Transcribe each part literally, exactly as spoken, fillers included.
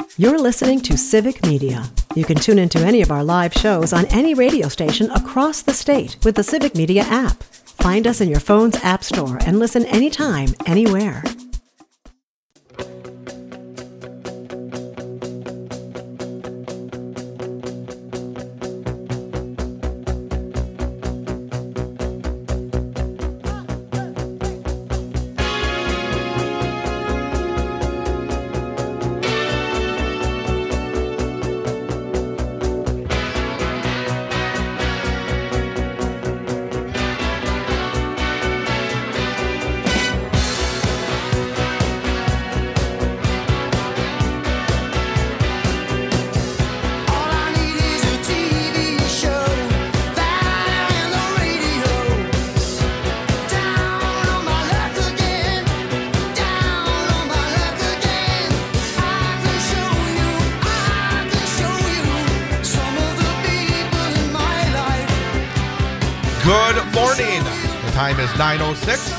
You're listening to Civic Media. You can tune into any of our live shows on any radio station across the state with the Civic Media app. Find us in your phone's app store and listen anytime, anywhere. Time is nine oh six.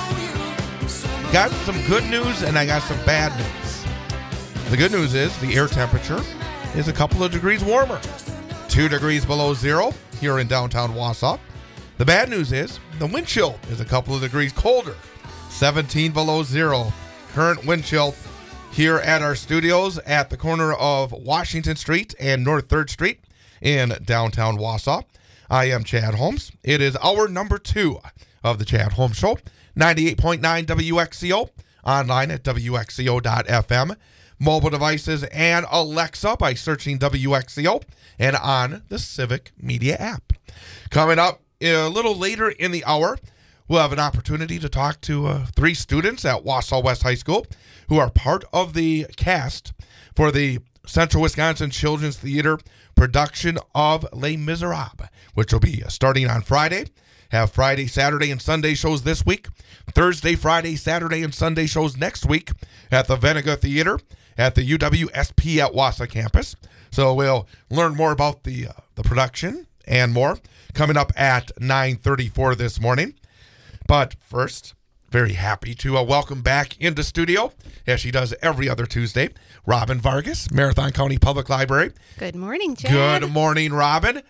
Got some good news and I got some bad news. The good news is the air temperature is a couple of degrees warmer. Two degrees below zero here in downtown Wausau. The bad news is the wind chill is a couple of degrees colder. seventeen below zero. Current wind chill here at our studios at the corner of Washington Street and North third Street in downtown Wausau. I am Chad Holmes. It is hour number two of the Chad Holmes Show, ninety-eight point nine W X C O, online at W X C O dot F M, mobile devices and Alexa by searching W X C O, and on the Civic Media app. Coming up a little later in the hour, we'll have an opportunity to talk to uh, three students at Wausau West High School who are part of the cast for the Central Wisconsin Children's Theater production of Les Miserables, which will be starting on Friday. Have Friday, Saturday, and Sunday shows this week. Thursday, Friday, Saturday, and Sunday shows next week at the Venega Theater at the U W S P at Wausau campus. So we'll learn more about the uh, the production and more coming up at nine thirty-four this morning. But first, very happy to uh, welcome back into studio, as she does every other Tuesday, Robin Vargas, Marathon County Public Library. Good morning, Chad. Good morning, Robin.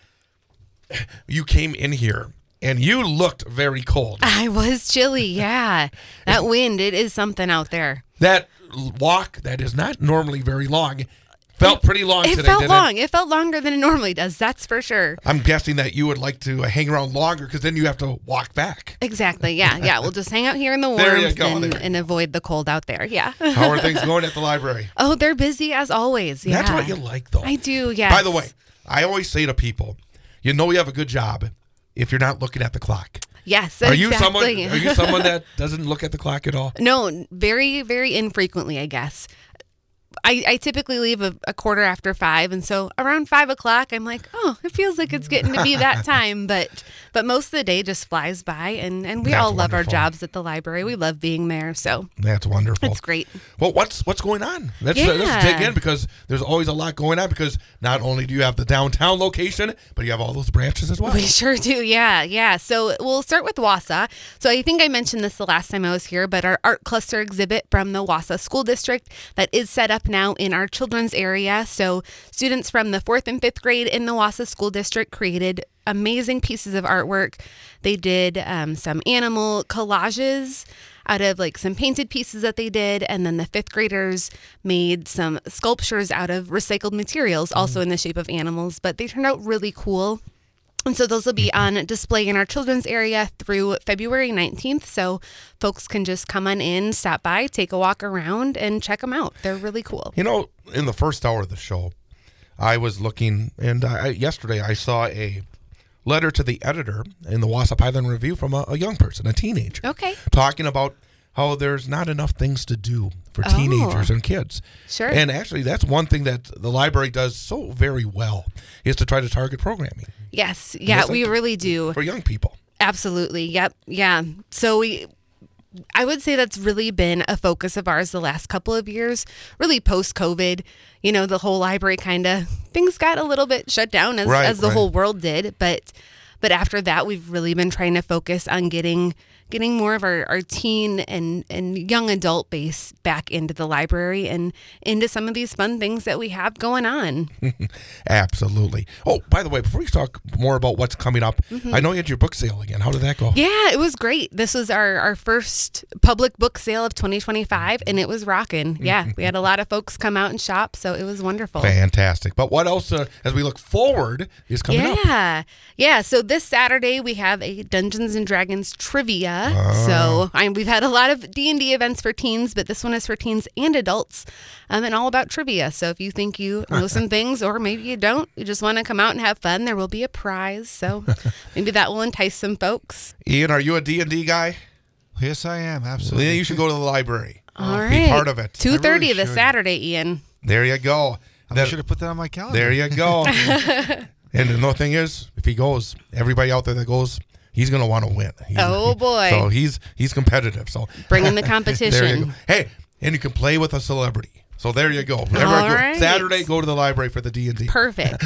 You came in here and you looked very cold. I was chilly, yeah. That wind, it is something out there. That walk that is not normally very long felt it, pretty long it today, felt didn't long. it? It felt longer than it normally does, that's for sure. I'm guessing that you would like to hang around longer because then you have to walk back. Exactly, yeah. Yeah, we'll just hang out here in the There you warmth go, and, there. and avoid the cold out there, yeah. How are things going at the library? Oh, they're busy as always, yeah. That's what you like, though. I do, yes. By the way, I always say to people, you know you have a good job if you're not looking at the clock. Yes, are exactly. you someone? Are you someone that doesn't look at the clock at all? No, very, very infrequently, I guess. I, I typically leave a, a quarter after five, and so around five o'clock, I'm like, oh, it feels like it's getting to be that time. But but most of the day just flies by, and, and we That's all love wonderful. our jobs at the library. We love being there, so That's wonderful. it's great. Well, what's what's going on? Let's, Yeah. uh, let's dig in because there's always a lot going on because not only do you have the downtown location, but you have all those branches as well. We sure do, yeah, yeah. So we'll start with Wausau. So I think I mentioned this the last time I was here, but our art cluster exhibit from the Wausau School District that is set up now in our children's area. So students from the fourth and fifth grade in the Wausau School District created amazing pieces of artwork. They did um, some animal collages out of like some painted pieces that they did. And then the fifth graders made some sculptures out of recycled materials, also in the shape of animals, but they turned out really cool. And so those will be on display in our children's area through February nineteenth. So folks can just come on in, stop by, take a walk around, and check them out. They're really cool. You know, in the first hour of the show, I was looking, and I, yesterday I saw a letter to the editor in the Wausau Highland Review from a, a young person, a teenager. Okay. Talking about how there's not enough things to do for Oh. teenagers and kids. Sure. And actually, that's one thing that the library does so very well is to try to target programming. Yes. Yeah, Just we like really do. For young people. Absolutely. Yep. Yeah. So we, I would say that's really been a focus of ours the last couple of years, really post-COVID. You know, the whole library kind of, things got a little bit shut down as, Right, as the right. whole world did. But but after that, we've really been trying to focus on getting getting more of our, our teen and, and young adult base back into the library and into some of these fun things that we have going on. Absolutely. Oh, by the way, before we talk more about what's coming up, mm-hmm. I know you had your book sale again. How did that go? Yeah, it was great. This was our, our first public book sale of twenty twenty-five, and it was rocking. Yeah, we had a lot of folks come out and shop, so it was wonderful. Fantastic. But what else, uh, as we look forward, is coming yeah. up? Yeah. Yeah, so this Saturday we have a Dungeons and Dragons trivia. Uh. So I, we've had a lot of D and D events for teens, but this one is for teens and adults, um, and all about trivia. So if you think you know some things, or maybe you don't, you just want to come out and have fun, there will be a prize. So maybe that will entice some folks. Ian, are you a D and D guy? Yes, I am. Absolutely. Then you should go to the library. All uh, right. Be part of it. two thirty really this Saturday, Ian. There you go. I that, should have put that on my calendar. There you go. And the no thing is, if he goes, everybody out there that goes, he's going to want to win. He's, oh, boy. He, so he's he's competitive. So bring in the competition. There you go. Hey, and you can play with a celebrity. So there you go. All go. right. Saturday, go to the library for the D and D. Perfect.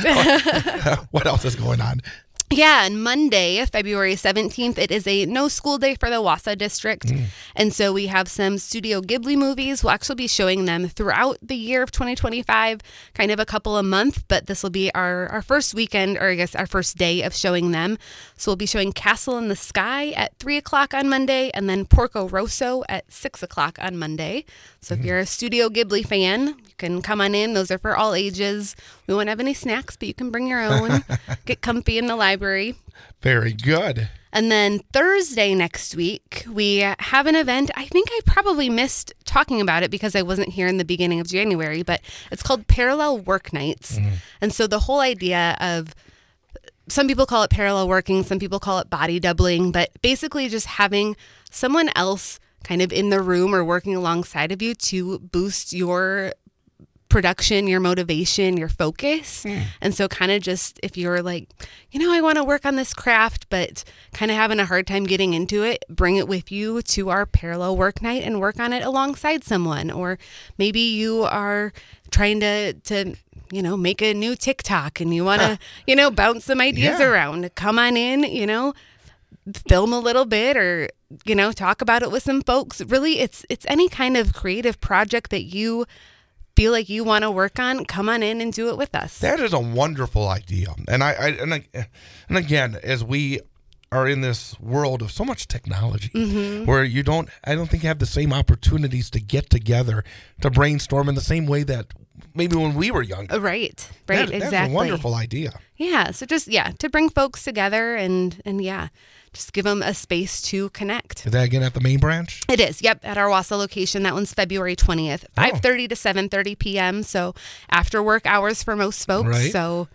What else is going on? Yeah, and Monday, February seventeenth, it is a no school day for the Wausau district. Mm. And so we have some Studio Ghibli movies. We'll actually be showing them throughout the year of twenty twenty-five, kind of a couple a month, but this will be our, our first weekend, or I guess our first day of showing them. So we'll be showing Castle in the Sky at three o'clock on Monday, and then Porco Rosso at six o'clock on Monday. So mm. if you're a Studio Ghibli fan, you can come on in. Those are for all ages. We won't have any snacks, but you can bring your own. Get comfy in the library. Very good. And then Thursday next week, we have an event. I think I probably missed talking about it because I wasn't here in the beginning of January, but it's called Parallel Work Nights. Mm. And so the whole idea of, some people call it parallel working, some people call it body doubling, but basically just having someone else kind of in the room or working alongside of you to boost your production, your motivation, your focus. Mm. And so kind of just, if you're like, you know, I want to work on this craft, but kind of having a hard time getting into it, bring it with you to our parallel work night and work on it alongside someone. Or maybe you are trying to, to you know, make a new TikTok and you want to, you know, bounce some ideas yeah. around. Come on in, you know, film a little bit, or, you know, talk about it with some folks. Really, it's it's any kind of creative project that you feel like you want to work on, come on in and do it with us. That is a wonderful idea. And I, I and, I, and again, as we are in this world of so much technology, mm-hmm. where you don't, I don't think you have the same opportunities to get together, to brainstorm in the same way that maybe when we were younger. Right, right, that, exactly. That's a wonderful idea. Yeah, so just, yeah, to bring folks together and, and yeah, just give them a space to connect. Is that again at the main branch? It is, yep, at our Wausau location. That one's February twentieth, five thirty to seven thirty p.m., so after work hours for most folks. Right. So,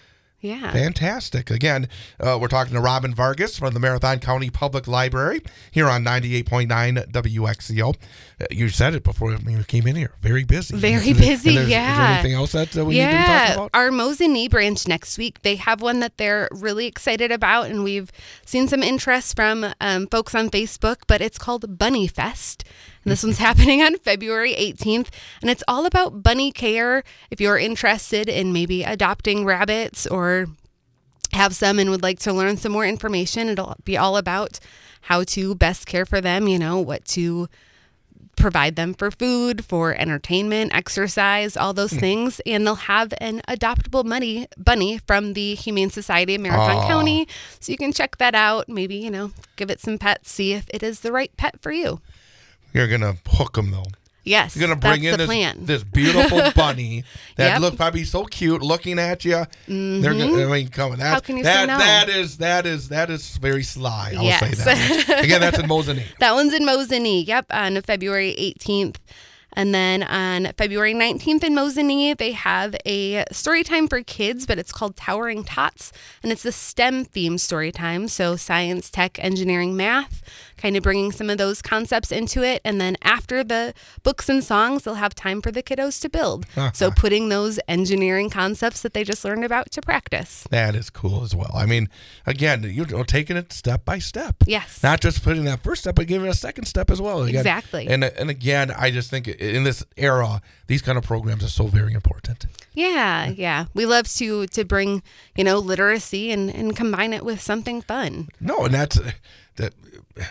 yeah. Fantastic. Again, uh, we're talking to Robin Vargas from the Marathon County Public Library here on ninety-eight point nine W X C O. Uh, you said it before you came in here. Very busy. Very busy, is, yeah. Is there anything else that uh, we yeah. need to talk about? Our Mosinee branch next week, they have one that they're really excited about, and we've seen some interest from um, folks on Facebook, but it's called Bunny Fest. And this one's happening on February eighteenth, and it's all about bunny care. If you're interested in maybe adopting rabbits or have some and would like to learn some more information, it'll be all about how to best care for them, you know, what to provide them for food, for entertainment, exercise, all those things. And they'll have an adoptable bunny, bunny from the Humane Society of Marathon Aww. County. So you can check that out. Maybe, you know, give it some pets, see if it is the right pet for you. You're going to hook them, though. Yes, You're going to bring that's in the this, plan. this beautiful bunny that Yep. look probably so cute looking at you. Mm-hmm. They're gonna, I mean, come on. That's, How can you that, say no? That is, that is, that is very sly. I'll Yes. say that. Again, that's in Mosinee. That one's in Mosinee, yep, on February eighteenth. And then on February nineteenth in Mosinee, they have a story time for kids, but it's called Towering Tots. And it's a STEM-themed story time, so science, tech, engineering, math, kind of bringing some of those concepts into it. And then after the books and songs, they'll have time for the kiddos to build. Uh-huh. So putting those engineering concepts that they just learned about to practice. That is cool as well. I mean, again, you're taking it step by step. Yes. Not just putting that first step, but giving it a second step as well. Again, Exactly. And and again, I just think in this era, these kind of programs are so very important. Yeah, yeah. We love to to bring, you know, literacy and, and combine it with something fun. No, and that's that.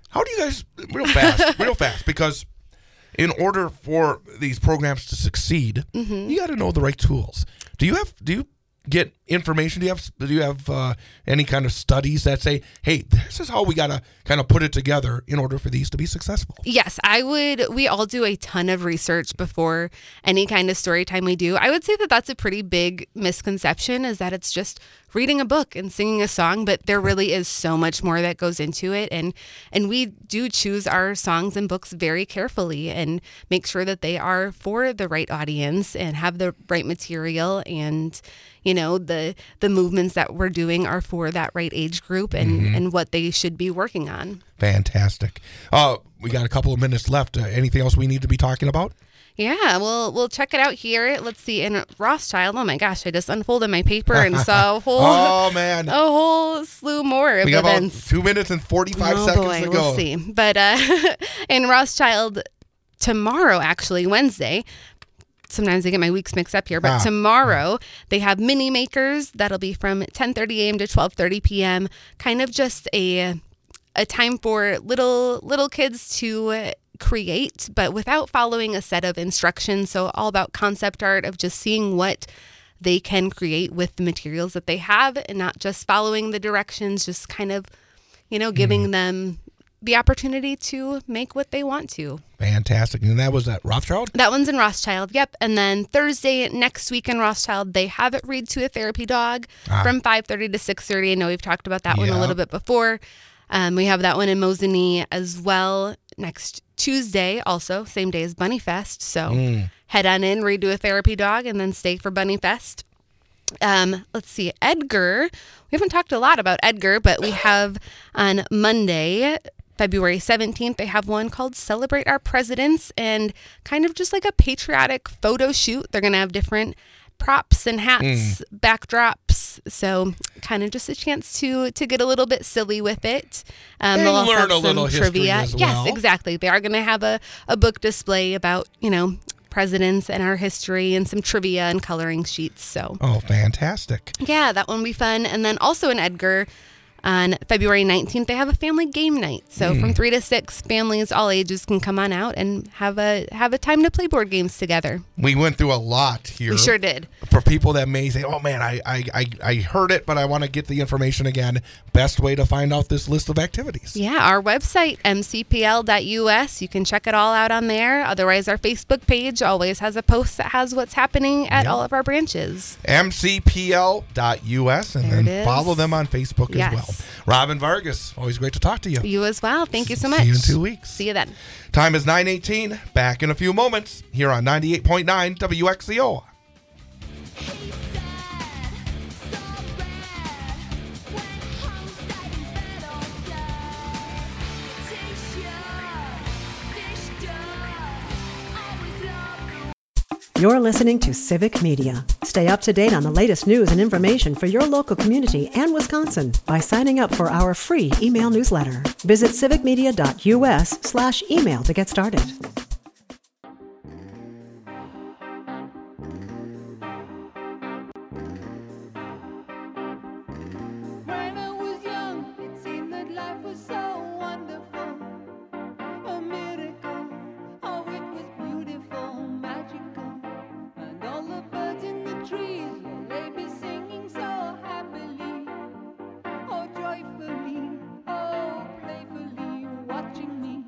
How do you guys, real fast, real fast, because in order for these programs to succeed, mm-hmm. you got to know the right tools. Do you have, do you get information? Do you have, do you have uh, any kind of studies that say, hey, this is how we got to kind of put it together in order for these to be successful? Yes, I would. We all do a ton of research before any kind of story time we do. I would say that that's a pretty big misconception, is that it's just reading a book and singing a song, but there really is so much more that goes into it. And and we do choose our songs and books very carefully and make sure that they are for the right audience and have the right material, and you know, the the movements that we're doing are for that right age group and, mm-hmm. and what they should be working on. Fantastic. Uh, we got a couple of minutes left. Uh, anything else we need to be talking about? Yeah, we'll we'll check it out here. Let's see. In Rothschild, oh my gosh, I just unfolded my paper and saw a whole oh man, a whole slew more of we got events. About two minutes and forty-five oh, seconds boy, to go. We'll see. But uh, in Rothschild tomorrow, actually Wednesday. Sometimes I get my weeks mixed up here, but ah. tomorrow they have mini makers. That'll be from ten thirty a.m. to twelve thirty p.m. Kind of just a a time for little little kids to create, but without following a set of instructions. So all about concept art, of just seeing what they can create with the materials that they have, and not just following the directions, just kind of, you know, giving mm. them the opportunity to make what they want to. Fantastic. And that was at Rothschild? That one's in Rothschild, yep. And then Thursday next week in Rothschild, they have it Read to a Therapy Dog ah. from five thirty to six thirty. I know we've talked about that yep. one a little bit before. Um, we have that one in Mosinee as well next Tuesday, also, same day as Bunny Fest. So mm. head on in, Read to a Therapy Dog, and then stay for Bunny Fest. Um, let's see, Edgar. We haven't talked a lot about Edgar, but we have on Monday, February seventeenth, they have one called Celebrate Our Presidents, and kind of just like a patriotic photo shoot. They're going to have different props and hats, mm. backdrops. So kind of just a chance to to get a little bit silly with it. Um, and they'll also learn have a little some history trivia. as well. Yes, exactly. They are going to have a, a book display about, you know, presidents and our history, and some trivia and coloring sheets. So oh, fantastic. Yeah, that one will be fun. And then also in Edgar, on February nineteenth, they have a family game night. So mm. from three to six, families all ages can come on out and have a have a time to play board games together. We went through a lot here. We sure did. For people that may say, oh man, I I, I, I heard it, but I want to get the information again. Best way to find out this list of activities. Yeah, our website, m c p l dot u s. You can check it all out on there. Otherwise, our Facebook page always has a post that has what's happening at yep. all of our branches. m c p l dot u s, and there then follow them on Facebook yes. as well. Robin Vargas, always great to talk to you. You as well. Thank you so much. See you in two weeks. See you then. Time is nine eighteen. Back in a few moments here on ninety-eight point nine W X C O. You're listening to Civic Media. Stay up to date on the latest news and information for your local community and Wisconsin by signing up for our free email newsletter. Visit civic media dot u s slash email to get started. When I was young, it seemed that life was so wonderful. A miracle. Oh, it was beautiful, magical. And all the birds in the trees, well, they be singing so happily. Oh, joyfully, oh, playfully, watching me.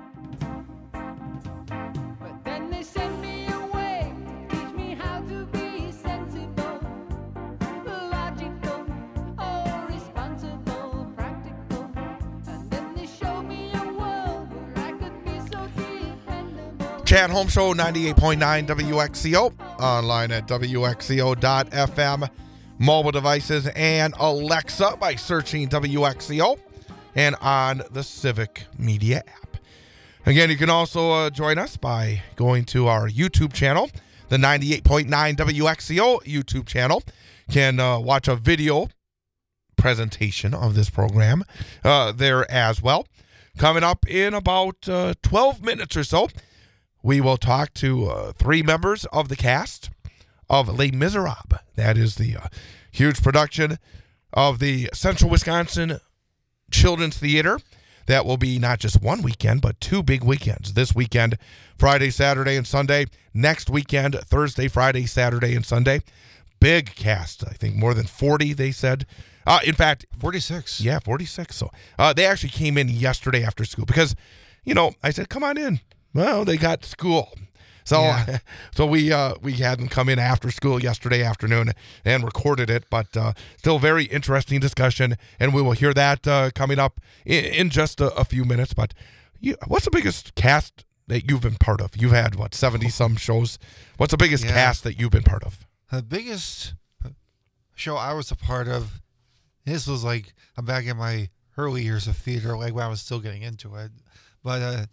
But then they sent me away to teach me how to be sensible, logical, oh, responsible, practical. And then they showed me a world where I could be so dependable. Chad Home Show, ninety-eight point nine W X C O. Online at W X C O dot F M. Mobile devices and Alexa by searching W X C O. And on the Civic Media app. Again, you can also uh, join us by going to our YouTube channel, the ninety-eight point nine W X C O YouTube channel. Can uh, watch a video presentation of this program uh, there as well. Coming up in about uh, twelve minutes or so, we will talk to uh, three members of the cast of Les Miserables. That is the uh, huge production of the Central Wisconsin Children's Theater that will be not just one weekend, but two big weekends. This weekend, Friday, Saturday, and Sunday. Next weekend, Thursday, Friday, Saturday, and Sunday. Big cast. I think more than forty, they said. Uh, in fact, forty-six. Yeah, forty-six. So uh, they actually came in yesterday after school because, you know, I said, come on in. Well, they got school. So Yeah. so we uh, we had them come in after school yesterday afternoon and recorded it, but uh, still very interesting discussion, and we will hear that uh, coming up in, in just a, a few minutes. But you, what's the biggest cast that you've been part of? You've had, what, seventy-some shows? What's the biggest Yeah. cast that you've been part of? The biggest show I was a part of, this was like, I'm back in my early years of theater, like when I was still getting into it. But uh,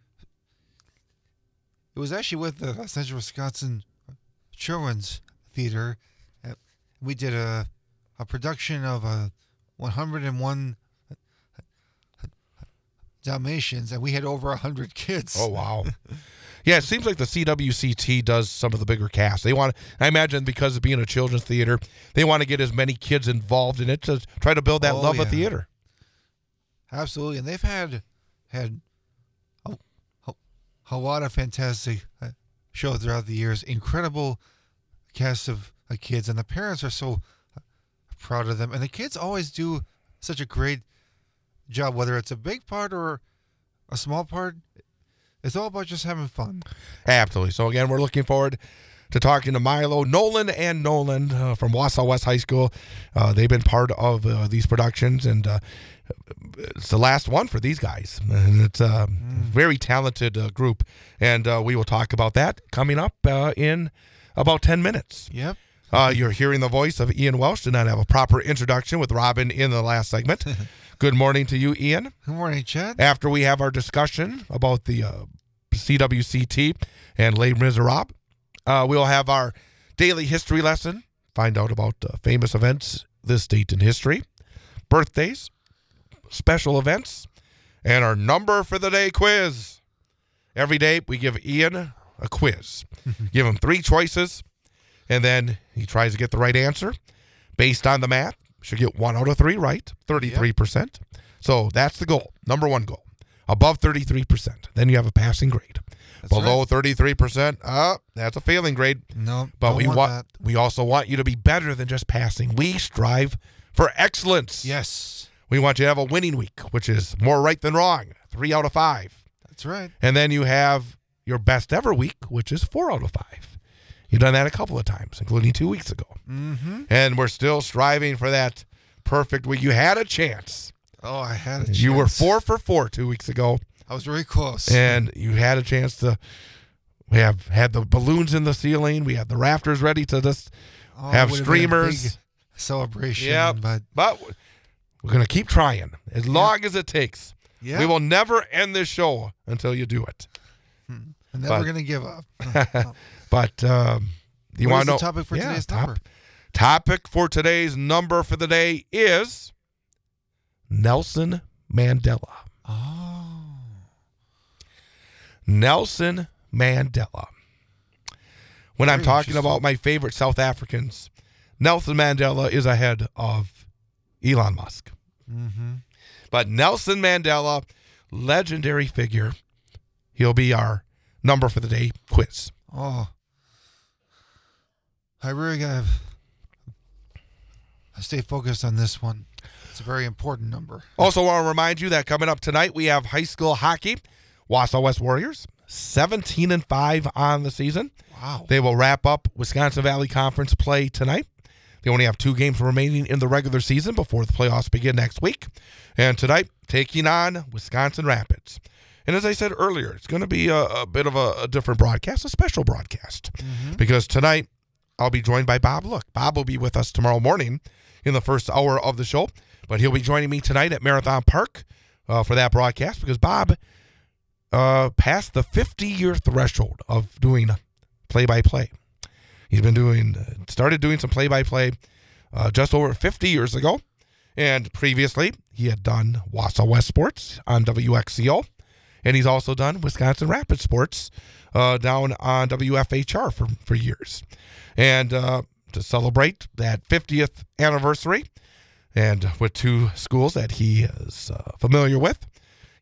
it was actually with the Central Wisconsin Children's Theater. Uh, We did a a production of a one hundred one Dalmatians, and we had over one hundred kids. Oh, wow. Yeah, it seems like the C W C T does some of the bigger casts. They want, I imagine, because of being a children's theater, they want to get as many kids involved in it to try to build that Oh, love of yeah. theater. Absolutely, and they've had had a, a, a lot of fantastic uh, shows throughout the years. Incredible cast of uh, kids, and the parents are so uh, proud of them. And the kids always do such a great job, whether it's a big part or a small part. It's all about just having fun. Absolutely. So, again, we're looking forward to talking to Milo, Nolan, and Nolan uh, from Wausau West High School. Uh, they've been part of uh, these productions, and uh, it's the last one for these guys. And it's a very talented uh, group, and uh, we will talk about that coming up uh, in about ten minutes. Yep. Uh, you're hearing the voice of Ian Welsh. Did not have a proper introduction with Robin in the last segment. Good morning to you, Ian. Good morning, Chad. After we have our discussion about the uh, C W C T and Les Miserables, uh, we'll have our daily history lesson, find out about uh, famous events this date in history, birthdays, special events, and our number for the day quiz. Every day we give Ian a quiz. Give him three choices, and then he tries to get the right answer. Based on the math, should get one out of three right, thirty-three percent. So that's the goal, number one goal. Above thirty-three percent. Then you have a passing grade. That's Below right. thirty-three percent, uh, that's a failing grade. No, But don't we want want that. we also want you to be better than just passing. We strive for excellence. Yes, We want you to have a winning week, which is more right than wrong, three out of five. that's right. And then you have your best ever week, which is four out of five. You've done that a couple of times, including two weeks ago. Mm-hmm. And we're still striving for that perfect week. You had a chance. Oh, I had a chance. You were four for four two weeks ago, I was very close. and you had a chance to. We have had the balloons in the ceiling. We had the rafters ready to just Oh, have it would've been a streamers. big celebration. Yep. But But we're going to keep trying as long as it takes. yeah, We will never end this show until you do it. I'm never but- going to give up. But um, do you What want is to know the topic for Yeah, today's top- number? Topic for today's number for the day is Nelson Mandela. Oh, Nelson Mandela. When I'm Very talking interesting. about my favorite South Africans, Nelson Mandela is ahead of Elon Musk. mm-hmm. But Nelson Mandela, legendary figure, he'll be our number for the day quiz. Oh, I really got to stay focused on this one. It's a very important number. Also want to remind you that coming up tonight, we have high school hockey. Wausau West Warriors, seventeen and five on the season. Wow. They will wrap up Wisconsin Valley Conference play tonight. They only have two games remaining in the regular season before the playoffs begin next week. And tonight, taking on Wisconsin Rapids. And as I said earlier, it's going to be a, a bit of a, a different broadcast, a special broadcast. Mm-hmm. Because tonight, I'll be joined by Bob Look. Bob will be with us tomorrow morning in the first hour of the show. But he'll be joining me tonight at Marathon Park uh, for that broadcast because Bob uh, passed the fifty-year threshold of doing play-by-play. He's been doing, started doing some play-by-play uh, just over fifty years ago. And previously, he had done Wausau West Sports on W X C O. And he's also done Wisconsin Rapids Sports uh, down on W F H R for, for years. And uh, to celebrate that fiftieth anniversary, and with two schools that he is uh, familiar with,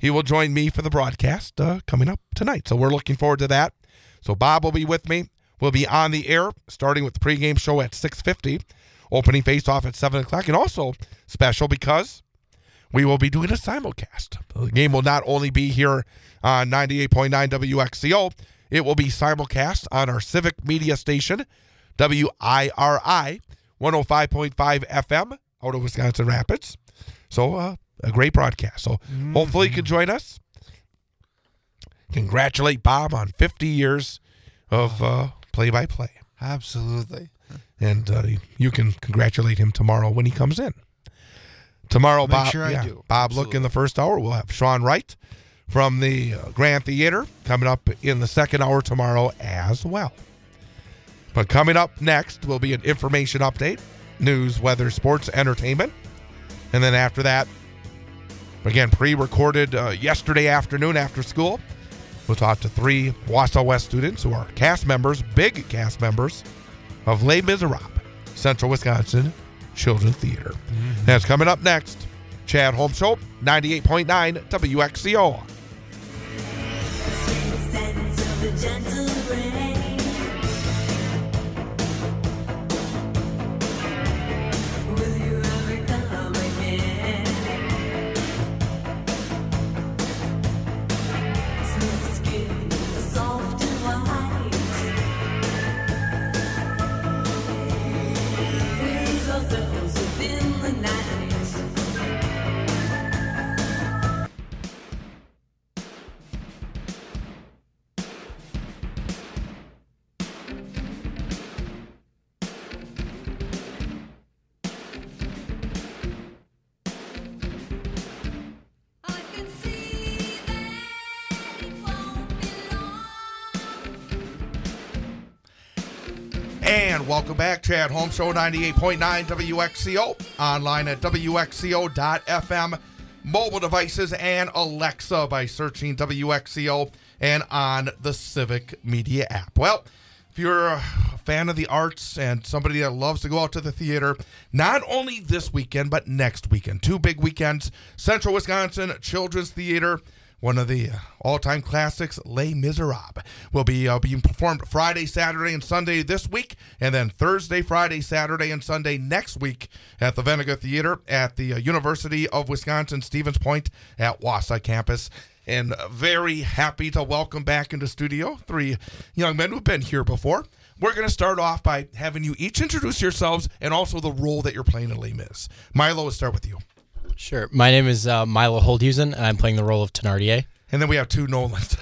he will join me for the broadcast uh, coming up tonight. So we're looking forward to that. So Bob will be with me. We'll be on the air starting with the pregame show at six fifty, opening face-off at seven o'clock, and also special because we will be doing a simulcast. The game will not only be here on ninety-eight point nine W X C O, it will be simulcast on our civic media station, W I R I, one oh five point five F M, out of Wisconsin Rapids. So uh, a great broadcast. So mm-hmm. hopefully you can join us. Congratulate Bob on fifty years of uh, play-by-play. Absolutely. And uh, you can congratulate him tomorrow when he comes in. Tomorrow, Make Bob, sure I yeah, do. Bob Absolutely. Look in the first hour. We'll have Sean Wright from the uh, Grand Theater coming up in the second hour tomorrow as well. But coming up next will be an information update, news, weather, sports, entertainment. And then after that, again, pre-recorded uh, yesterday afternoon after school, we'll talk to three Wausau West students who are cast members, big cast members, of Les Miserables, Central Wisconsin Children's Theater. Mm-hmm. That's coming up next. Chad Holmes Show, ninety-eight point nine W X C O. And welcome back, Chad Holmes Show, ninety-eight point nine W X C O, online at W X C O dot F M, mobile devices, and Alexa by searching W X C O and on the Civic Media app. Well, if you're a fan of the arts and somebody that loves to go out to the theater, not only this weekend, but next weekend, two big weekends, Central Wisconsin Children's Theater, one of the all-time classics, Les Miserables, will be uh, being performed Friday, Saturday, and Sunday this week, and then Thursday, Friday, Saturday, and Sunday next week at the Vinegar Theater at the uh, University of Wisconsin Stevens Point at Wausau campus. And uh, very happy to welcome back into studio three young men who've been here before. We're going to start off by having you each introduce yourselves and also the role that you're playing in Les Mis. Milo, we'll start with you. Sure. My name is uh, Milo Holdhusen, and I'm playing the role of Thenardier. And then we have two Nolans.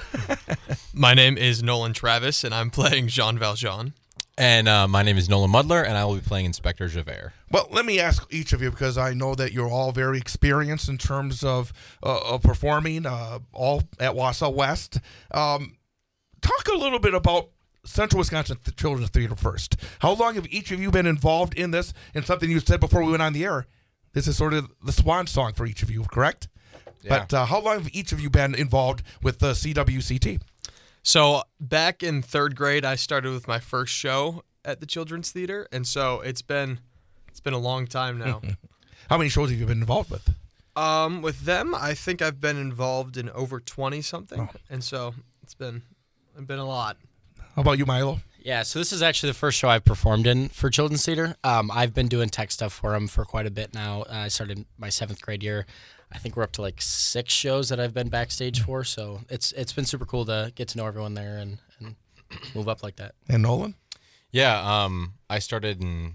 My name is Nolan Travis, and I'm playing Jean Valjean. And uh, my name is Nolan Mudler, and I will be playing Inspector Javert. Well, let me ask each of you, because I know that you're all very experienced in terms of, uh, of performing, uh, all at Wausau West. Um, talk a little bit about Central Wisconsin Children's Theater first. How long have each of you been involved in this? And something you said before we went on the air, this is sort of the swan song for each of you, correct? Yeah. But uh, how long have each of you been involved with the C W C T? So back in third grade, I started with my first show at the Children's Theater, and so it's been it's been a long time now. How many shows have you been involved with? Um, with them, I think I've been involved in over twenty something, Oh. and so it's been it's been a lot. How about you, Milo? Yeah, so this is actually the first show I've performed in for Children's Theater. Um, I've been doing tech stuff for them for quite a bit now. Uh, I started my seventh grade year. I think we're up to like six shows that I've been backstage for, so it's it's been super cool to get to know everyone there and, and move up like that. And Nolan? Yeah, um, I started in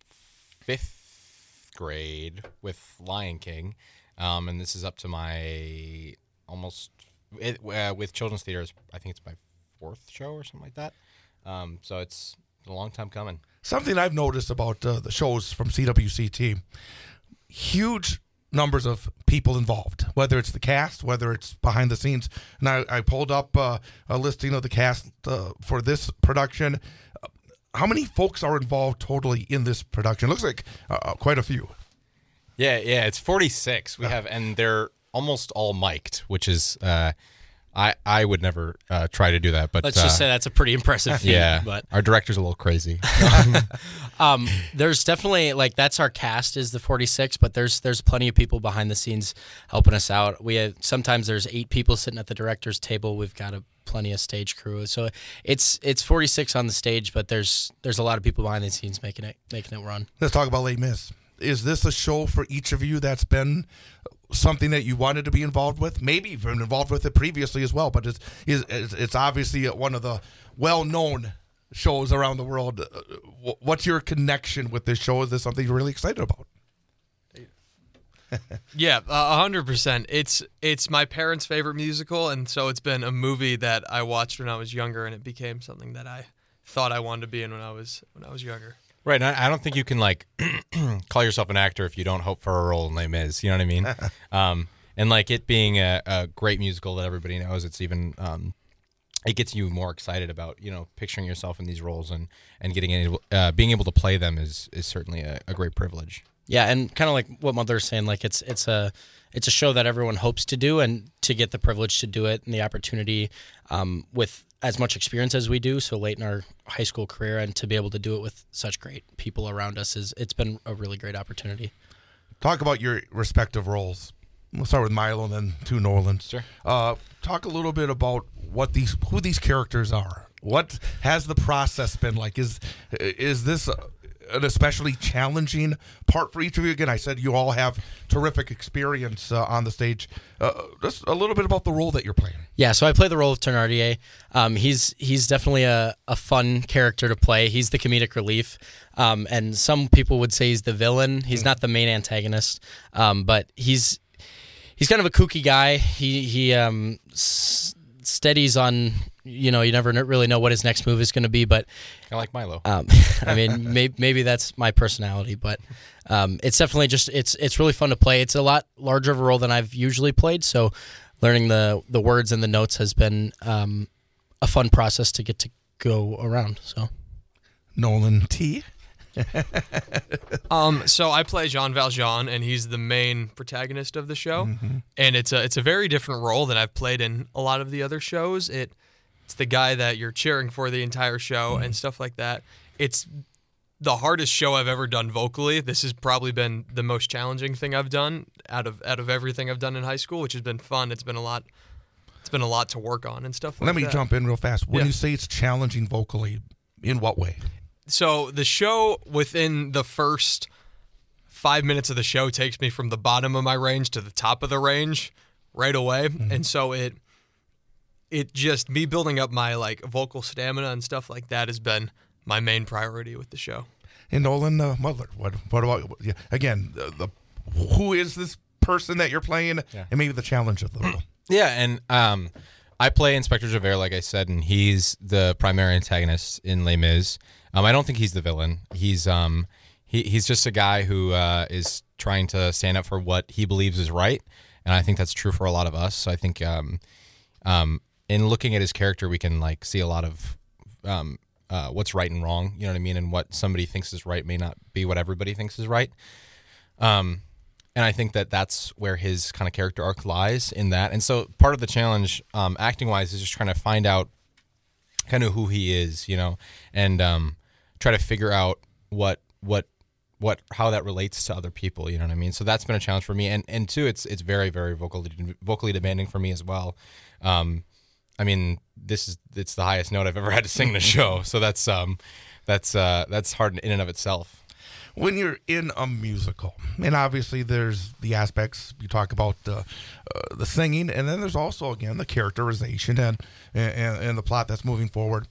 fifth grade with Lion King, um, and this is up to my almost, it, uh, with Children's Theater, I think it's my fourth show or something like that. Um, so it's a long time coming. Something I've noticed about uh, the shows from C W C T, huge numbers of people involved, whether it's the cast, whether it's behind the scenes. And I, I pulled up uh, a listing of the cast uh, for this production. Uh, how many folks are involved totally in this production? It looks like uh, quite a few. Yeah, yeah, it's forty-six. We have, and they're almost all mic'd, which is uh, I, I would never uh, try to do that, but Let's uh, just say that's a pretty impressive feat. yeah, But our director's a little crazy. um, there's definitely like that's our cast is the forty-six, but there's there's plenty of people behind the scenes helping us out. We have sometimes there's eight people sitting at the director's table. We've got a plenty of stage crew, so it's it's forty-six on the stage, but there's there's a lot of people behind the scenes making it making it run. Let's talk about Les Mis. Is this a show for each of you that's been something that you wanted to be involved with? Maybe you've been involved with it previously as well, but it's it's, it's obviously one of the well-known shows around the world. Uh, What's your connection with this show? Is this something you're really excited about? Yeah, a hundred percent. It's it's my parents' favorite musical, and so it's been a movie that I watched when I was younger, and it became something that I thought I wanted to be in when I was when I was younger. Right, and I I don't think you can like call yourself an actor if you don't hope for a role in Les Mis. You know what I mean? um, and like it being a, a great musical that everybody knows, it's even um, it gets you more excited about you know picturing yourself in these roles and and getting able, uh, being able to play them is is certainly a, a great privilege. Yeah, and kind of like what Mother's saying, like it's it's a it's a show that everyone hopes to do, and to get the privilege to do it and the opportunity um, with as much experience as we do, so late in our high school career, and to be able to do it with such great people around us is it's been a really great opportunity. Talk about your respective roles. We'll start with Milo and then to Nolan. Sure. Uh, talk a little bit about what these who these characters are. What has the process been like? Is is this an especially challenging part for each of you? Again, I said you all have terrific experience uh, on the stage. Uh, just a little bit about the role that you're playing. Yeah, so I play the role of Thénardier. Um, he's he's definitely a, a fun character to play. He's the comedic relief, um, and some people would say he's the villain. He's not the main antagonist, um, but he's he's kind of a kooky guy. He he um, s- steadies on. You know, you never kn- really know what his next move is going to be, but Kind of like Milo. um, I mean, may- maybe that's my personality, but um, it's definitely just it's it's really fun to play. It's a lot larger of a role than I've usually played, so learning the the words and the notes has been um, a fun process to get to go around. So, Nolan T. Um, so I play Jean Valjean, and he's the main protagonist of the show, and it's a it's a very different role than I've played in a lot of the other shows. It it's the guy that you're cheering for the entire show and stuff like that. It's the hardest show I've ever done vocally. This has probably been the most challenging thing I've done out of out of everything I've done in high school, which has been fun. It's been a lot. It's been a lot to work on and stuff like Let me that. jump in real fast. When Yeah. you say it's challenging vocally, in what way? So the show within the first five minutes of the show takes me from the bottom of my range to the top of the range right away. And so it it just me building up my like vocal stamina and stuff like that has been my main priority with the show. And Nolan uh, Mudler, what what about yeah, again the, the who is this person that you're playing, Yeah. and maybe the challenge of the role. Yeah, and um, I play Inspector Javert, like I said, and he's the primary antagonist in Les Mis. Um, I don't think he's the villain. He's um, he, he's just a guy who uh, is trying to stand up for what he believes is right, and I think that's true for a lot of us. So I think um, um, in looking at his character, we can like see a lot of um, uh, what's right and wrong. You know what I mean? And what somebody thinks is right may not be what everybody thinks is right. Um, and I think that that's where his kind of character arc lies in that. And so part of the challenge, um, acting wise, is just trying to find out kind of who he is, you know, and um, try to figure out what what what how that relates to other people. You know what I mean? So that's been a challenge for me. And and two, it's it's very very vocally vocally demanding for me as well. Um, I mean, this is it's the highest note I've ever had to sing in a show. So that's um, that's uh, that's hard in and of itself. When you're in a musical, and obviously there's the aspects you talk about, uh, uh, the singing, and then there's also again the characterization and and, and the plot that's moving forward.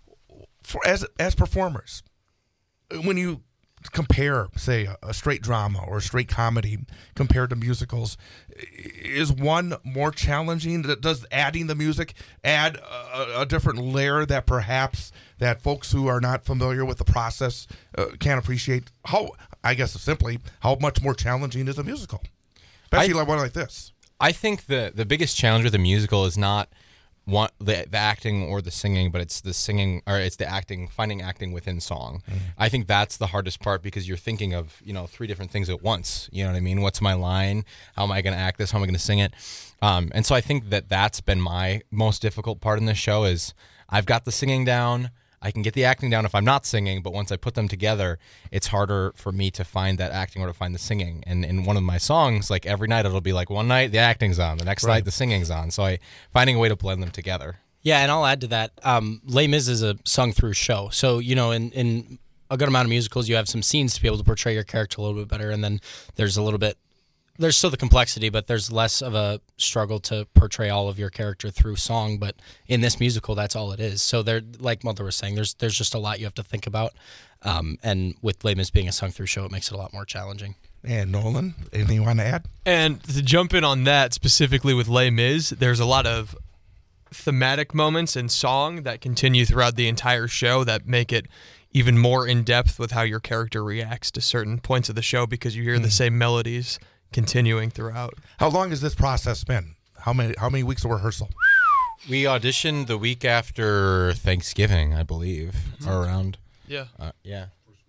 For as as performers, when you compare, say, a, a straight drama or a straight comedy compared to musicals, is one more challenging? Does adding the music add a, a different layer that perhaps that folks who are not familiar with the process uh, can't appreciate? How, I guess simply, how much more challenging is a musical? Especially I- like one like this. I think the the biggest challenge with a musical is not one the the acting or the singing, but it's the singing or it's the acting, finding acting within song. Mm-hmm. I think that's the hardest part because you're thinking of, you know, three different things at once. You know what I mean? What's my line? How am I going to act this? How am I going to sing it? Um, and so I think that that's been my most difficult part in this show is I've got the singing down. I can get the acting down if I'm not singing, but once I put them together, it's harder for me to find that acting or to find the singing. And in one of my songs, like every night it'll be like one night the acting's on, the next right. night the singing's on. So I finding a way to blend them together. Yeah, and I'll add to that. Um, Les Mis is a sung-through show. So, you know, in, in a good amount of musicals, you have some scenes to be able to portray your character a little bit better, and then there's a little bit there's still the complexity, but there's less of a struggle to portray all of your character through song. But in this musical, that's all it is. So there, like Mother was saying, there's there's just a lot you have to think about. Um, and with Les Mis being a sung-through show, it makes it a lot more challenging. And Nolan, anything you want to add? And to jump in on that, specifically with Les Mis, there's a lot of thematic moments in song that continue throughout the entire show that make it even more in-depth with how your character reacts to certain points of the show because you hear mm. the same melodies continuing throughout. How long has this process been? How many how many weeks of rehearsal? We auditioned the week after Thanksgiving, I believe, mm-hmm. or around. Yeah. Uh, yeah.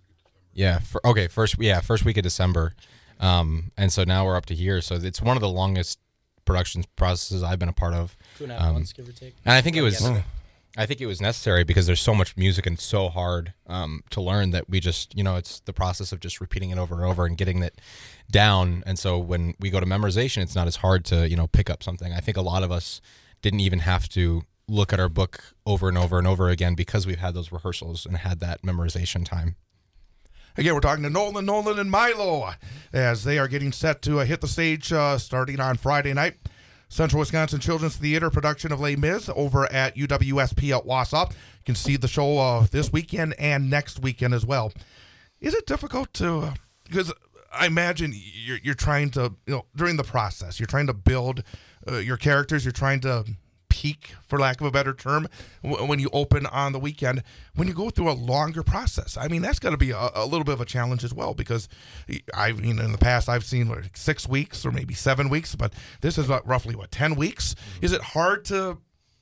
Yeah. For, okay. First. Yeah. First week of December, um, and so now we're up to here. So it's one of the longest production processes I've been a part of. Two and a half um, months, give or take. And I think it was. Oh. I think it was necessary because there's so much music and it's so hard um, to learn that we just, you know, it's the process of just repeating it over and over and getting it down. And so when we go to memorization, it's not as hard to, you know, pick up something. I think a lot of us didn't even have to look at our book over and over and over again because we've had those rehearsals and had that memorization time. Again, we're talking to Nolan, Nolan, and Milo as they are getting set to uh, hit the stage uh, starting on Friday night. Central Wisconsin Children's Theater production of Les Mis over at U W S P at Wausau. You can see the show uh, this weekend and next weekend as well. Is it difficult to, uh, because I imagine you're, you're trying to, you know, during the process, you're trying to build uh, your characters, you're trying to peak, for lack of a better term, w- when you open on the weekend. When you go through a longer process, I mean, that's got to be a, a little bit of a challenge as well, because I mean, in the past, I've seen like six weeks or maybe seven weeks, but this is what, roughly, what, ten weeks? Mm-hmm. Is it hard to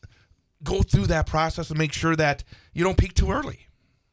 go through that process and make sure that you don't peak too early?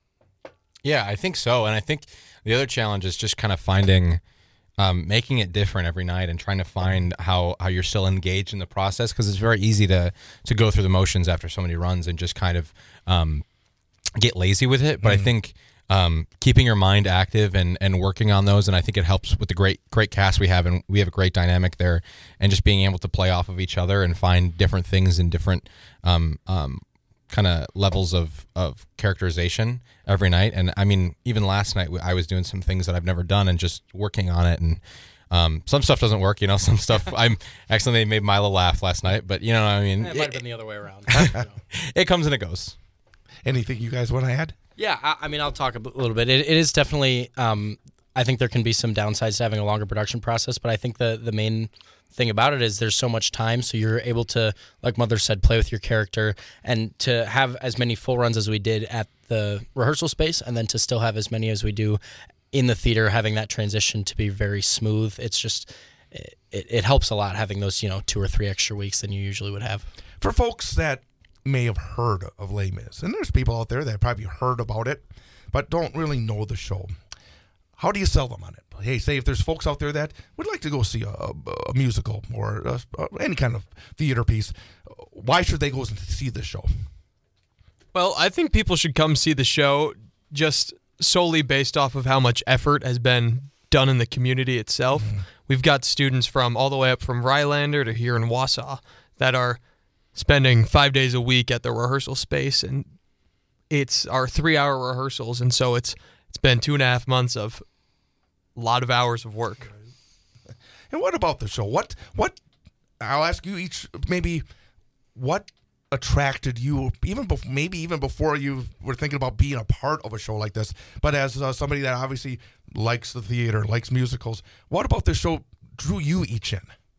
Yeah, I think so. And I think the other challenge is just kind of finding... Um, making it different every night and trying to find how, how you're still engaged in the process, because it's very easy to to go through the motions after so many runs and just kind of um, get lazy with it. But mm. I think um, keeping your mind active and, and working on those, and I think it helps with the great great cast we have, and we have a great dynamic there, and just being able to play off of each other and find different things in different um, um, kind of levels of, of characterization every night. And I mean, even last night I was doing some things that I've never done and just working on it. And um, some stuff doesn't work, you know, some stuff I'm accidentally made Milo laugh last night, but you know what I mean? It might have been the other way around. You know. It comes and it goes. Anything you guys want to add? Yeah, I, I mean, I'll talk a b- little bit. It, it is definitely, um, I think there can be some downsides to having a longer production process, but I think the, the main thing about it is there's so much time, so you're able to, like Mother said, play with your character, and to have as many full runs as we did at the rehearsal space, and then to still have as many as we do in the theater, having that transition to be very smooth. It's just, it, it helps a lot having those, you know, two or three extra weeks than you usually would have. For folks that may have heard of Les Mis, and there's people out there that probably heard about it, but don't really know the show, how do you sell them on it? Hey, say if there's folks out there that would like to go see a, a musical or a, a, any kind of theater piece, why should they go see this show? Well, I think people should come see the show just solely based off of how much effort has been done in the community itself. Mm-hmm. We've got students from all the way up from Rylander to here in Wausau that are spending five days a week at the rehearsal space, and it's our three-hour rehearsals, and so it's it's been two and a half months of a lot of hours of work. And what about the show? What, what, I'll ask you each, maybe, what attracted you, even bef- maybe even before you were thinking about being a part of a show like this, but as uh, somebody that obviously likes the theater, likes musicals, what about this show drew you each in?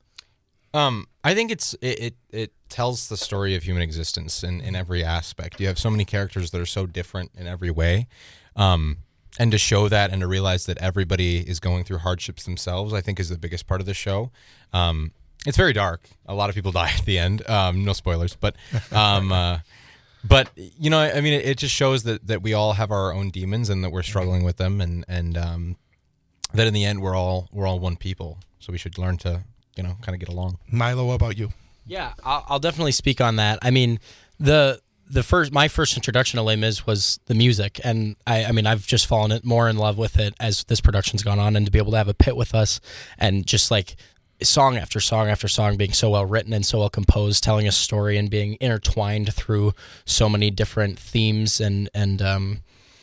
Um, I think it's it, it, it tells the story of human existence in, in every aspect. You have so many characters that are so different in every way. Um, And to show that and to realize that everybody is going through hardships themselves, I think is the biggest part of the show. Um, it's very dark. A lot of people die at the end. Um, no spoilers, but um, uh, but you know, I mean, it, it just shows that, that we all have our own demons and that we're struggling with them, and and um, that in the end we're all we're all one people. So we should learn to you know kind of get along. Milo, what about you? Yeah, I'll, I'll definitely speak on that. I mean, the the first my first introduction to Les Mis was the music, and I, I mean I've just fallen it more in love with it as this production's gone on, and to be able to have a pit with us and just like song after song after song being so well written and so well composed, telling a story and being intertwined through so many different themes and and um,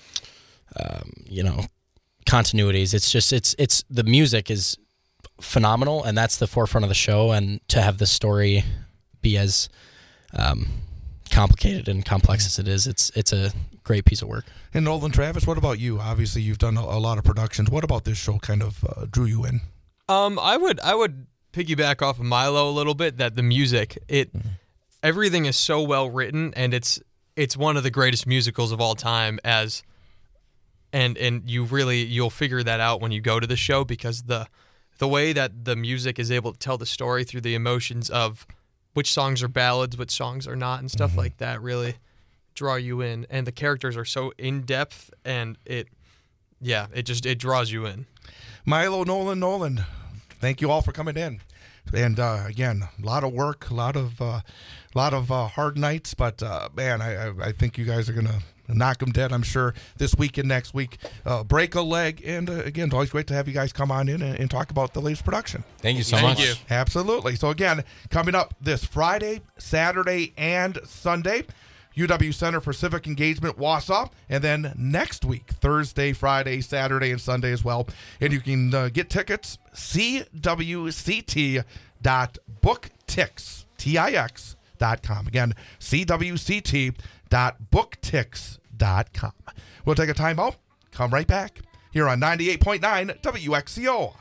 um, you know continuities. It's just it's it's the music is phenomenal, and that's the forefront of the show. And to have the story be as um, complicated and complex as it is, it's it's a great piece of work. And Nolan, Travis, what about you? Obviously, you've done a, a lot of productions. What about this show kind of uh, drew you in? Um, I would I would piggyback off of Milo a little bit. That the music, it mm-hmm. everything is so well written, and it's it's one of the greatest musicals of all time. As and and you really you'll figure that out when you go to the show, because the the way that the music is able to tell the story through the emotions of which songs are ballads, which songs are not, and stuff mm-hmm. like that really draw you in. And the characters are so in depth, and it yeah it just it draws you in. Milo, Nolan, Nolan, thank you all for coming in. And uh, again, a lot of work, a lot of, uh, lot of uh, hard nights. But uh, man, I, I, I think you guys are gonna knock them dead. I'm sure this week and next week. Uh, break a leg, and uh, again, it's always great to have you guys come on in and, and talk about the latest production. Thank you so Thank much. you. Absolutely. So again, coming up this Friday, Saturday, and Sunday, U W Center for Civic Engagement, Wausau, and then next week, Thursday, Friday, Saturday, and Sunday as well. And you can uh, get tickets, c w c t dot book tix dot com. Again, c w c t dot book tix dot com. We'll take a time out, come right back here on ninety-eight point nine W X C O.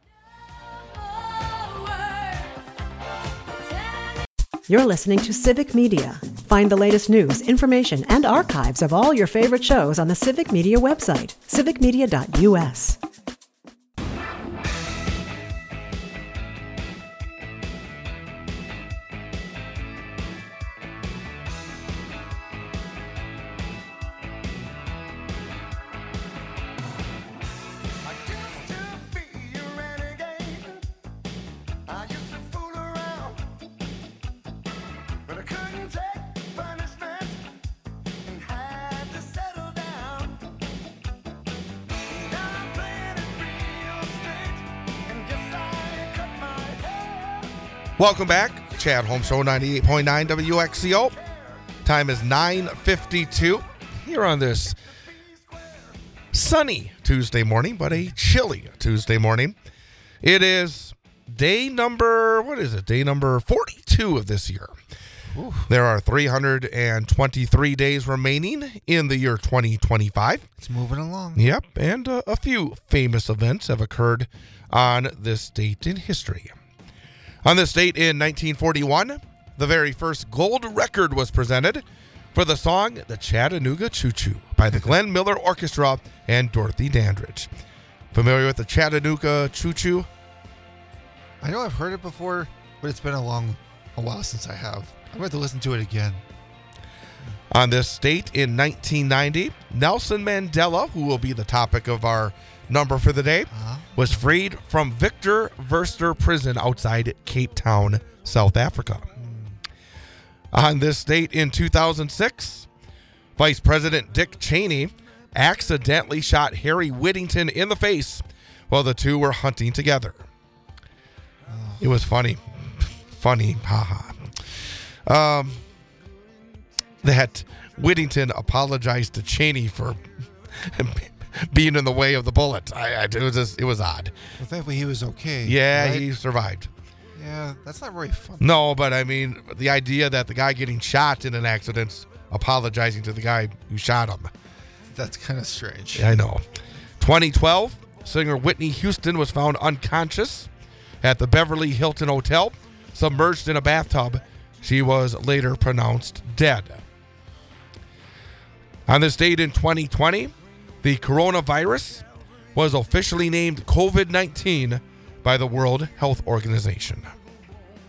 You're listening to Civic Media. Find the latest news, information, and archives of all your favorite shows on the Civic Media website, civic media dot u s. Welcome back. Chad Holmes Show, ninety-eight point nine W X C O. Time is nine fifty-two here on this sunny Tuesday morning, but a chilly Tuesday morning. It is day number, what is it? Day number forty-two of this year. Ooh. There are three hundred twenty-three days remaining in the year twenty twenty-five. It's moving along. Yep, and uh, a few famous events have occurred on this date in history. On this date in nineteen forty-one, the very first gold record was presented for the song The Chattanooga Choo Choo by the Glenn Miller Orchestra and Dorothy Dandridge. Familiar with the Chattanooga Choo Choo? I know I've heard it before, but it's been a long a while since I have. I'm going to listen to it again. On this date in nineteen ninety, Nelson Mandela, who will be the topic of our number for the day, uh-huh. was freed from Victor Verster Prison outside Cape Town, South Africa. Mm. On this date in two thousand six, Vice President Dick Cheney accidentally shot Harry Whittington in the face while the two were hunting together. Oh. It was funny. Funny. Haha. Um, that Whittington apologized to Cheney for being in the way of the bullet. I, I, it was just, it was odd. Well, thankfully he was okay. Yeah, right? he survived. Yeah, that's not very fun. No, but I mean, the idea that the guy getting shot in an accident's apologizing to the guy who shot him. That's kind of strange. Yeah, I know. twenty twelve, singer Whitney Houston was found unconscious at the Beverly Hilton Hotel, submerged in a bathtub. She was later pronounced dead. On this date in twenty twenty, the coronavirus was officially named covid nineteen by the World Health Organization.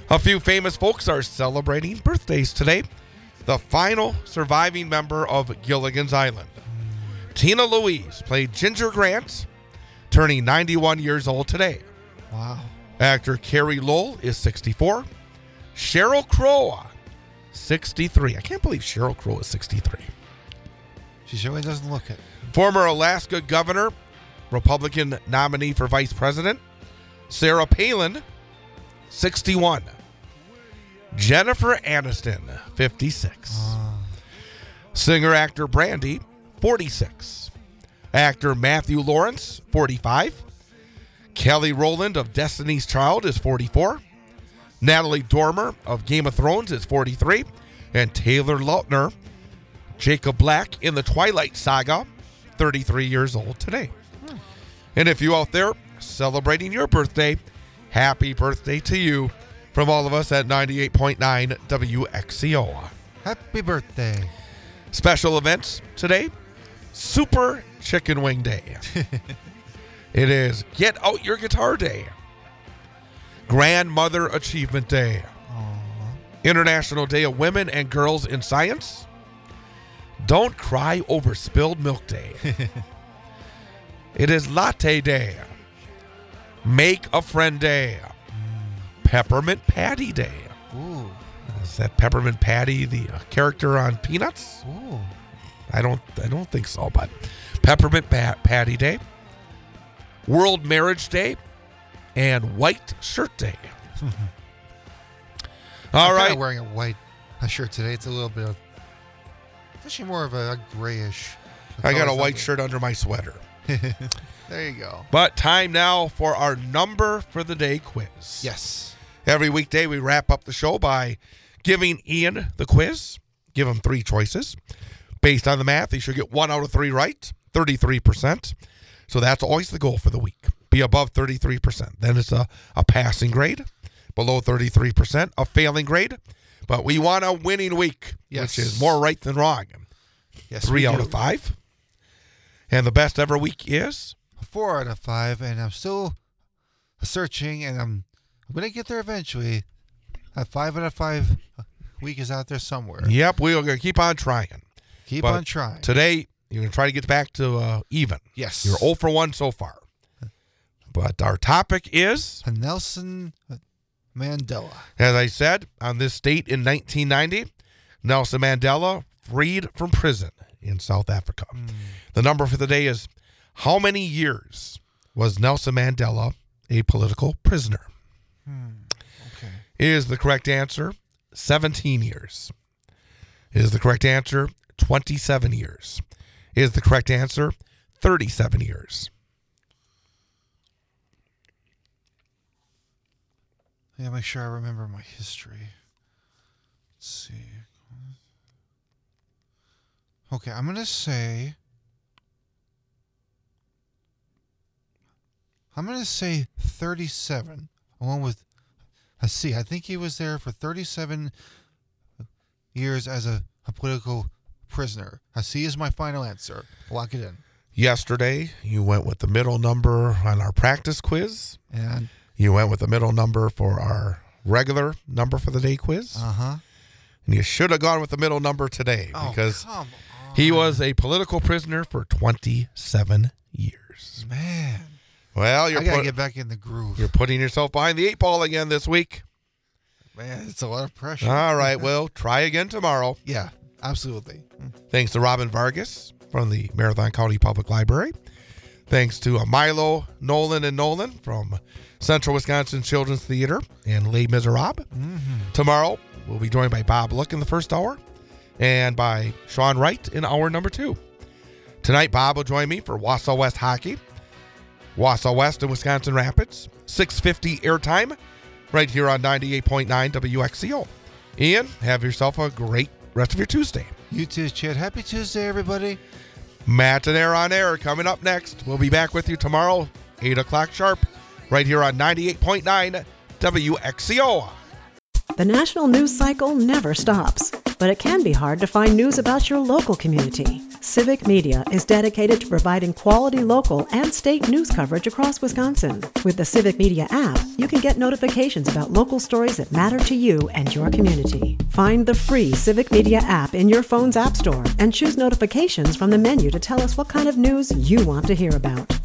A few famous folks are celebrating birthdays today. The final surviving member of Gilligan's Island, Tina Louise, played Ginger Grant, turning ninety-one years old today. Wow. Actor Carrie Lowell is sixty-four. Sheryl Crow, sixty-three. I can't believe Sheryl Crow is sixty-three. She surely doesn't look it. Former Alaska governor, Republican nominee for vice president, Sarah Palin, sixty-one. Jennifer Aniston, fifty-six. Oh. Singer-actor Brandy, forty-six. Actor Matthew Lawrence, forty-five. Kelly Rowland of Destiny's Child is forty-four. Natalie Dormer of Game of Thrones is forty-three. And Taylor Lautner, Jacob Black in the Twilight Saga, thirty-three years old today. Hmm. And if you out there celebrating your birthday, happy birthday to you from all of us at ninety-eight point nine W X C O. Happy birthday. Special events today, Super Chicken Wing Day. It is Get Out Your Guitar Day. Grandmother Achievement Day. Aww. International Day of Women and Girls in Science. Don't Cry Over Spilled Milk Day. It is Latte Day. Make a Friend Day. Peppermint Patty Day. Ooh. Is that Peppermint Patty the uh, character on Peanuts? Ooh. I don't I don't think so, but Peppermint Pat- Patty Day. World Marriage Day. And White Shirt Day. All I'm right. kinda wearing a white a shirt today. It's a little bit of, it's actually more of a, a grayish. I got a color's white not- shirt under my sweater. There you go. But time now for our number for the day quiz. Yes. Every weekday we wrap up the show by giving Ian the quiz. Give him three choices. Based on the math, he should get one out of three right, thirty-three percent. So that's always the goal for the week. Be above thirty-three percent. Then it's a, a passing grade. Below thirty-three percent, a failing grade. But we want a winning week, Yes. which is more right than wrong. Yes. Three we out do. of five. And the best ever week is? Four out of five, and I'm still searching, and I'm I'm gonna get there eventually. A five out of five week is out there somewhere. Yep, we're going to keep on trying. Keep But on trying. Today, you're going to try to get back to uh, even. Yes. You're zero for one so far. But our topic is, Nelson Mandela. as I said, on this date in nineteen ninety, Nelson Mandela freed from prison in South Africa. Mm. The number for the day is, how many years was Nelson Mandela a political prisoner? Hmm. Okay. Is the correct answer seventeen years? Is the correct answer twenty-seven years? Is the correct answer thirty-seven years? Yeah, make sure I remember my history. Let's see. Okay, I'm gonna say. I'm gonna say thirty-seven, along with. I see. I think he was there for thirty-seven years as a, a political prisoner. I see is my final answer. Lock it in. Yesterday, you went with the middle number on our practice quiz. And You went with the middle number for our regular number for the day quiz. uh huh. And you should have gone with the middle number today Oh, because come on. he was a political prisoner for twenty-seven years. Man. Well, you're, I gotta put- get back in the groove. you're putting yourself behind the eight ball again this week. Man, it's a lot of pressure. All right, well, try again tomorrow. Yeah, absolutely. Thanks to Robin Vargas from the Marathon County Public Library. Thanks to uh, Milo, Nolan, and Nolan from Central Wisconsin Children's Theater and Les Miserables. Mm-hmm. Tomorrow, we'll be joined by Bob Look in the first hour and by Sean Wright in hour number two. Tonight, Bob will join me for Wausau West Hockey. Wausau West and Wisconsin Rapids. six fifty airtime right here on ninety-eight point nine W X C O. Ian, have yourself a great rest of your Tuesday. You too, Chad. Happy Tuesday, everybody. Matt and Air on Air coming up next. We'll be back with you tomorrow, eight o'clock sharp, right here on ninety-eight point nine W X C O. The national news cycle never stops, but it can be hard to find news about your local community. Civic Media is dedicated to providing quality local and state news coverage across Wisconsin. With the Civic Media app, you can get notifications about local stories that matter to you and your community. Find the free Civic Media app in your phone's app store and choose notifications from the menu to tell us what kind of news you want to hear about.